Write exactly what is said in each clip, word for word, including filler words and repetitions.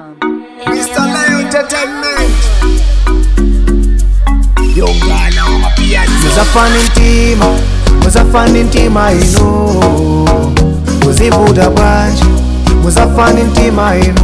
Mister Lion Entertainment. Yongana wamapiano. Muzafani ntima, muzafani ntima ino. Uzivuda bwanje, muzafani ntima ino.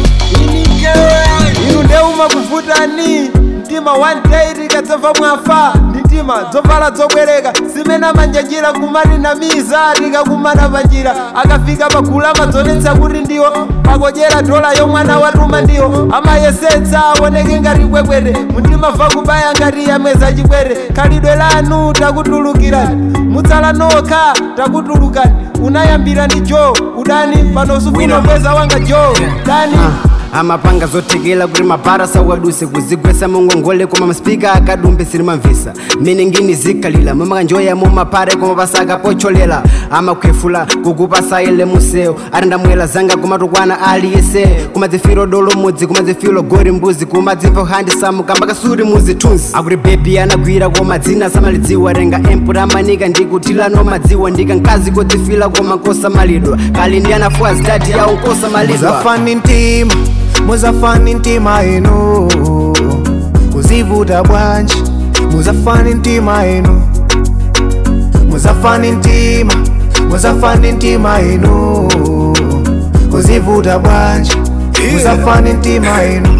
Inu ndeuma kuvutani ntima one day rikatsefa mwafa nditima dzovala dzobwereka simena manjanjira kumati na miza rikakumana panjira akafika pagula madzonetsa kuti ndiwo pakodyera dola yomwana watuma ndiwo amayesetsa aoneke ngati bwekwete mundima va kubaya ngati yamweza chikwete khalidwe lanu takutulukirani mutsala nokha takutulukani unayambira ndi jo udani pano sufuna mweza wanga jo dani amapanga zothekela kuti mabhara sawaduse kuzigwesa mungongole koma maspika akadumbe sirimamvisa mene ngini zikhalila mumakanjoya mumapare koma pasaka pocholela amakhwefula kukupasaile museo atandamwela zanga kumatukwana aliyese kumadzifiro dolo mudzi kumadzifiro gori mbuzi kumadzimva handisamu kamba kasuri muzithunzi akuti bebi anagwira koma dzina samalidziwa renga empura amanika ndikutilano madziwa ndika nkazi kodzifila koma kosamalidwa kali ndi anafuwa zidati yawo nkosamalidwa. Muzafani ntima, muzafani ntima ino. Uzivuda bwanje, muzafani ntima ino. Muzafani ntima, muzafani ntima ino. Uzivuda bwanje, muzafani ntima ino.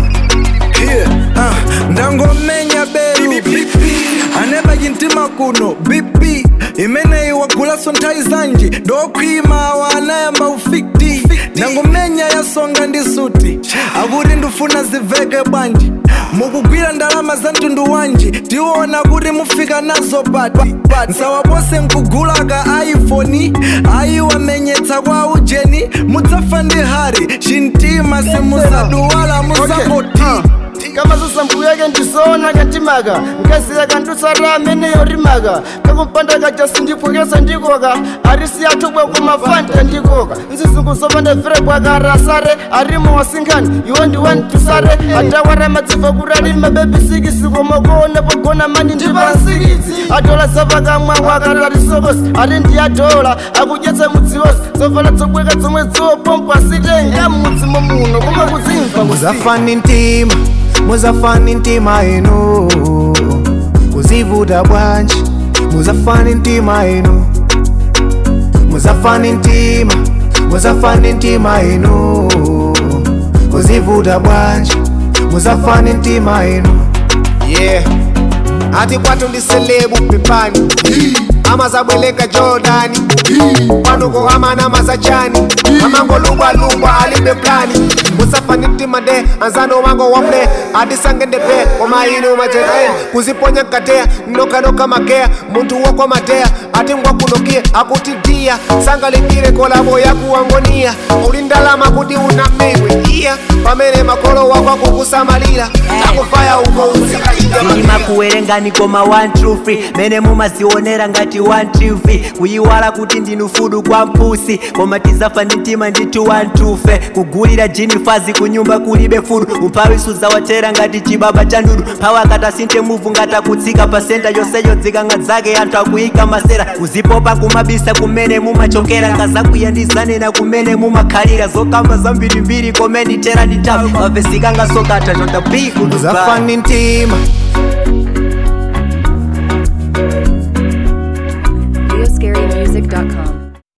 Ndangomenya beru aneba jintima kuno bipi imene iwagula sontai zanji dokwima wanayamba ufiti ndangomenya yasonga ndi suti akuti ndufuna ziveke bwanji mukugwira ndalama za mtundu wanji tiwona kuti mufika nazo pati nsawapose nkugula ka iphone ayi wamenyetsa kwa ujeni mudzafa ndi hari chintima simusaduwala musakoti kama sasa mbuyake ndizona kantimaka nkasiya kantusara amene yorimaka kakumpanda kajasi ndipwekesa ndikoka arisi atubwe kumafanta ndikoka nzizungusopa ndefere bwakarasare arimo wasinkhani iwo ndiwantusare atawara madziva kurali mabebisikisikomokone pogona mani ndipansikitsi atola sapakamwa wakararisokosi ali ndiyadola akudyetsa mudziwosi zovala zobweka zomwe zopompa sitenga mudzimo muno koma kuzimva Muzafani ntima, muzafani ntima ino. Uzivuda bwanje, muzafani ntima ino. Muzafani ntima, muzafani ntima ino. Uzivuda bwanje, muzafani ntima ino. Yeah. Ati kwatu ndi selebu pepani. Ama zabweleka Jordani. Pano ko ama na mazachani. Ama ngolugwa lugwa alimbe plani. Musafani ntima de anzano wango wamne. Adi sangende pe oma ino majere. Kuziponya katea noka noka makea. Muntu wako matea ati ngwa kunokie akutidia. Sanga likire kolabo ya kuangonia. Ulindalama kuti unamewe iya. Pamene makolo wako kukusamalira. Nakufaya uko uzikashika Zilima kuwerengani koma one true free mene mumazionera ngati one true free kuyiwala kuti ndinufudu kwa mpusi koma tizafa nditima nditu one true fe kugulira jini fazi kunyumba kulibe fudu umpawi suzawatera ngati chibaba cha ndudu pawa kata sinte muvu ngata kutsika pasenta yoseyo dzikanga dzake anthu akuyika masera kuzipopa kumabisa kumene mumachokera ngazakuyandizanena kumene mumakhalira zokamba zambirimbiri komeni tera nditavu mavesikanga sokata chonda piku Muzafani ntima,